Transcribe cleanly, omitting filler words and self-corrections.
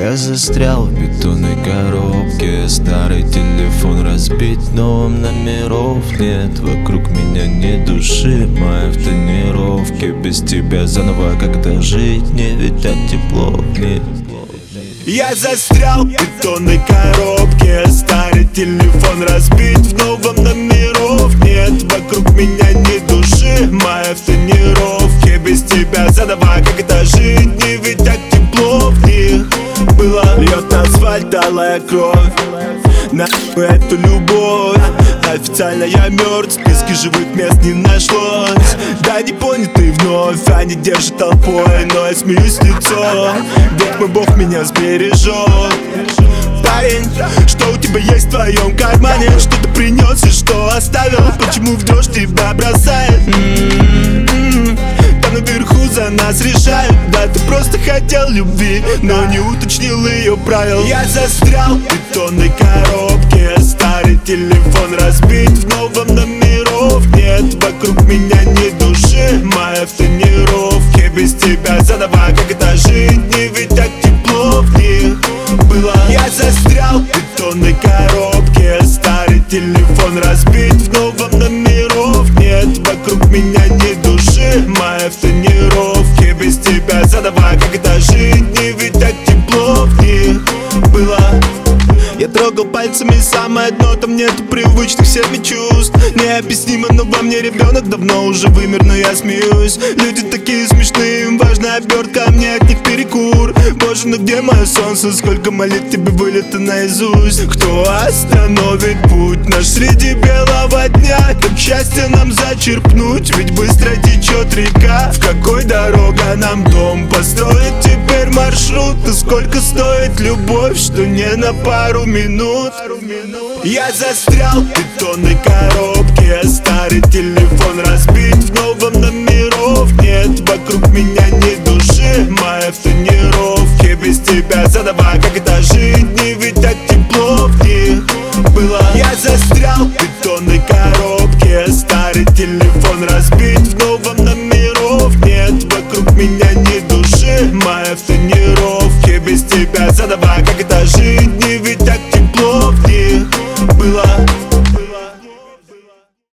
Я застрял в бетонной коробке, старый телефон разбит, но номеров нет. Вокруг меня ни души, моя в тонировке. Без тебя заново как-то жить, не ведь так тепло нет. Я застрял в бетонной коробке, старый телефон разбит, в новом номеров нет. Вокруг меня ни души, моя в тонировке. Без тебя заново как-то жить, не ведь так тепло в них было. Льет асфальт, алая кровь, нахуй эту любовь. Официально я мертв, в списке живых мест не нашлось. Да не понятый вновь, они держат толпой, но я смеюсь в лицо, ведь мой Бог меня сбережет. Парень, что у тебя есть в твоем кармане? Что ты принес и что оставил? Почему в дрожь тебя бросает? Там наверху за нас решают. Да ты просто хотел любви, но не уточнил ее правил. Я застрял в бетонной коробке, старый телефон разбит, в новом номеров нет. Вокруг меня ни души, моя в тонировке. Без тебя заново как-то жить, не ведь так тепло в них было. Я застрял в бетонной коробке, старый телефон разбит, в новом номеров нет. Вокруг меня ни души, моя в тонировке. Без тебя заново как-то жить, не ведь так тепло в них было. Я трогал пальцами самое дно, там нету привычных всеми чувств. Необъяснимо, но во мне ребенок давно уже вымер, но я смеюсь. Люди такие смешные, им важна обертка, а мне от них перекур. Боже, ну где мое солнце, сколько молитв тебе вылито наизусть. Кто остановит путь наш среди белого дня? Как счастье нам зачерпнуть, ведь быстро течет река. В какой дорога нам дом построить теперь маршрут? И сколько стоит любовь, что не на пару минут? Я застрял в бетонной коробке, старый телефон разбит, в новом номеров нет. Вокруг меня ни души, моя в тонировке. Без тебя заново как-то жить, не ведь так тепло в них было. Я застрял в бетонной коробке, старый телефон разбит, в новом номеров нет. Вокруг меня ни души, моя в тонировке. Без тебя заново как-то жить, не ведь так тепло в них было.